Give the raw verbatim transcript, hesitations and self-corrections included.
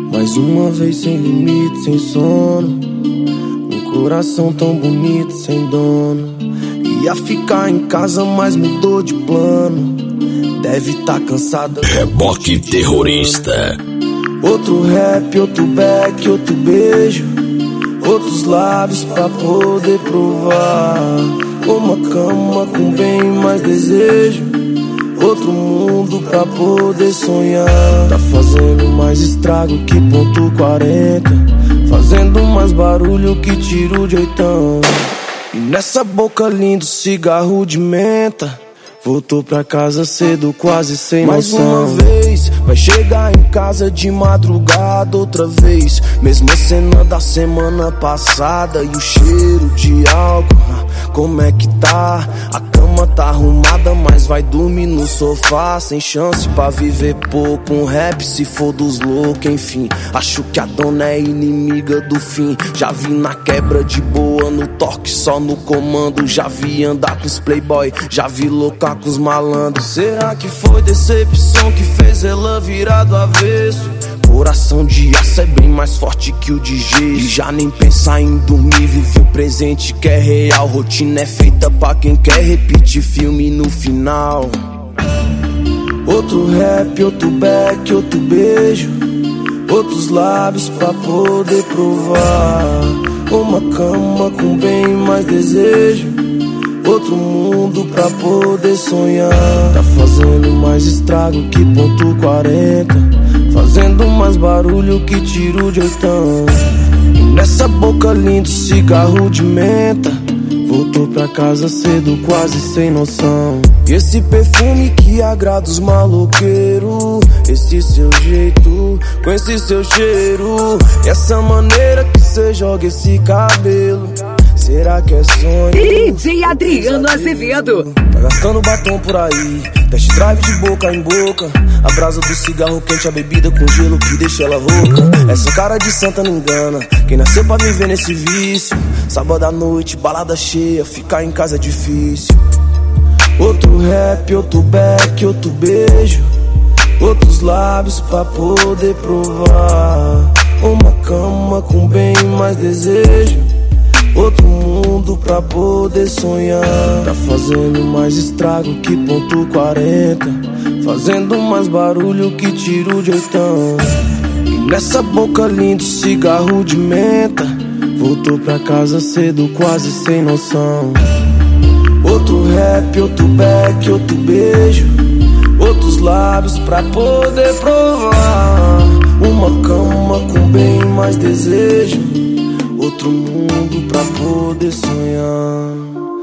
Mais uma vez sem limite, sem sono. Um coração tão bonito, sem dono. Ia ficar em casa, mas mudou de plano. Deve tá cansada. Reboque terrorista. Outro rap, outro back, outro beijo. Outros lábios pra poder provar. Uma cama com bem mais desejo. Outro mundo pra poder sonhar. Tá fazendo mais estrago que ponto quarenta. Fazendo mais barulho que tiro de oitão. E nessa boca lindo cigarro de menta. Voltou pra casa cedo, quase sem mais noção. Mais uma vez, vai chegar em casa de madrugada outra vez. Mesma cena da semana passada. E o cheiro de álcool, como é que tá? A cama tá arrumada, mas vai dormir no sofá. Sem chance pra viver pouco. Um rap se for dos loucos, enfim. Acho que a dona é inimiga do fim. Já vi na quebra de boa, no toque só no comando. Já vi andar com os playboy, já vi louca com os malandros. Será que foi decepção que fez ela virar do avesso? Coração de aço é bem mais forte que o de gesso. E já nem pensar em dormir, viver o presente que é real. Rotina é feita pra quem quer repetir filme no final. Outro rap, outro back, outro beijo. Outros lábios pra poder provar. Uma cama com bem mais desejo. Outro mundo pra poder sonhar. Tá fazendo mais estrago que ponto quarenta. Fazendo mais barulho que tiro de oitão. E nessa boca lindo cigarro de menta. Voltou pra casa cedo, quase sem noção. E esse perfume que agrada os maloqueiros. Esse seu jeito, com esse seu cheiro. E essa maneira que cê joga esse cabelo. Será que é sonho? D J Adriano Azevedo. Tá gastando batom por aí. Test drive de boca em boca. A brasa do cigarro quente, a bebida com gelo que deixa ela rouca. Essa cara de santa não engana. Quem nasceu pra viver nesse vício. Sábado à noite, balada cheia. Ficar em casa é difícil. Outro rap, outro back, outro beijo. Outros lábios pra poder provar. Uma cama com bem mais desejo. Outro mundo pra poder sonhar. Tá fazendo mais estrago que ponto quarenta. Fazendo mais barulho que tiro de oitão. E nessa boca lindo cigarro de menta. Voltou pra casa cedo, quase sem noção. Outro rap, outro back, outro beijo. Outros lábios pra poder provar. Uma cama com bem mais desejo. Outro mundo pra poder sonhar.